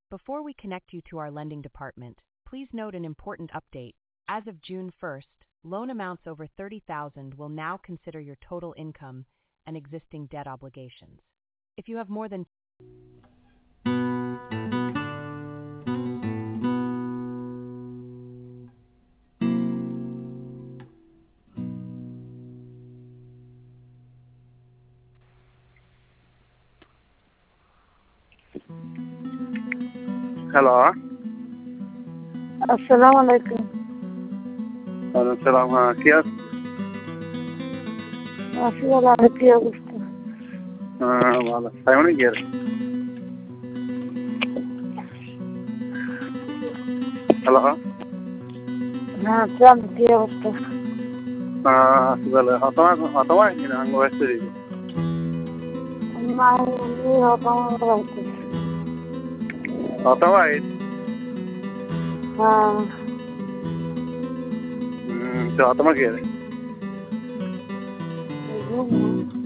Before we connect you to our lending department, please note an important update. As of June 1st, loan amounts over $30,000 will now consider your total income and existing debt obligations. If you have more than hello, আসসালামু আলাইকুম। ওয়ালাইকুম সালাম। হ্যাঁ, কি আছে? আছি ভালো, আর কি অবস্থা? হ্যাঁ, ভালো। সাইমনে কি আছে? হ্যালো, হ্যাঁ, চান কি অবস্থা? আছি ভালো। হতমা কিনা আঙ্গ ব্যস্ত দিই। নাই, আমার বাড়িতে। হতমা হ্যাঁ, তো হতমা কি আছে? বুঝলাম না।